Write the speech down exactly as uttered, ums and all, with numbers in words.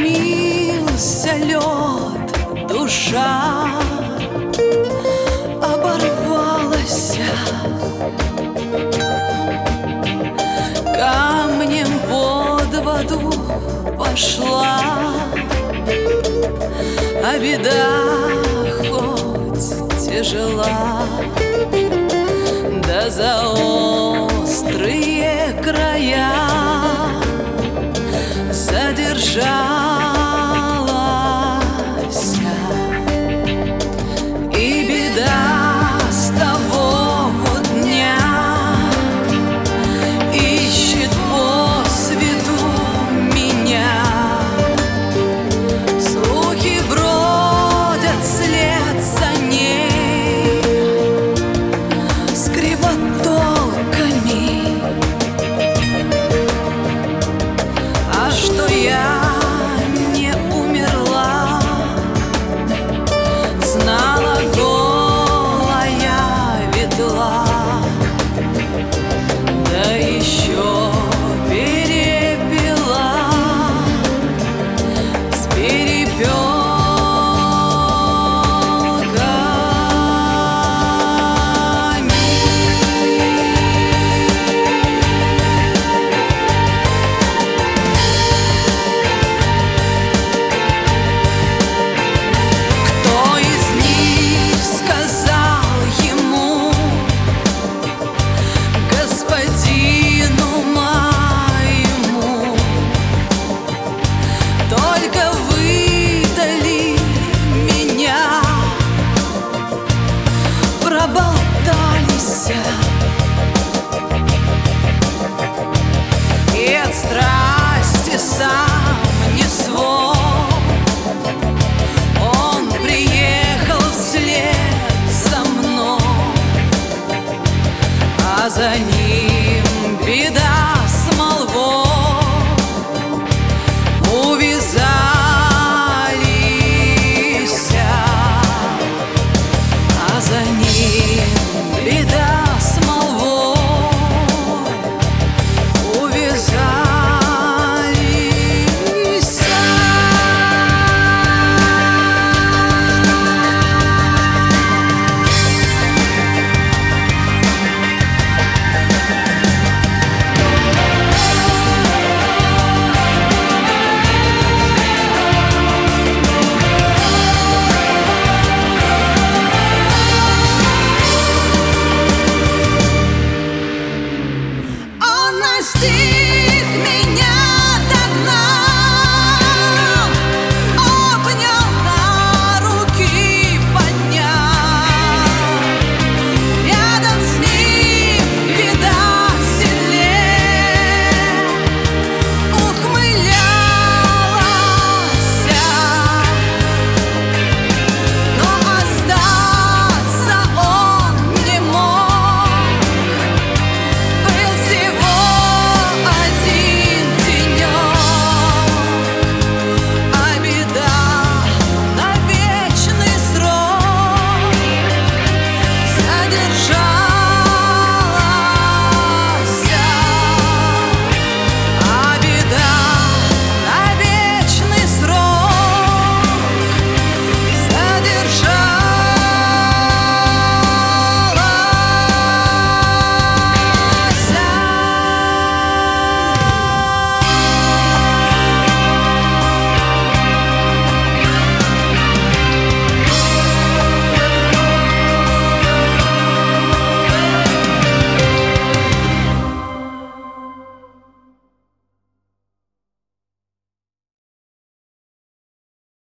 Стомился лед, душа оборвалась, камнем под воду пошла, а беда хоть тяжела, да за острые края задержалась, и беда с того вот дня ищет по свету меня. Слухи бродят вслед за ней с кривотолками, а что я не умерла, знала голая ветла, да еще перепела с перепелками. Кто из них сказал ему, господину моему, только выдали меня, проболтались и от страсти сам не свой. Он приехал вслед за мной, а за ним беда с молвой. Увязались, а за ним беда с молвой. Увязались. Он настиг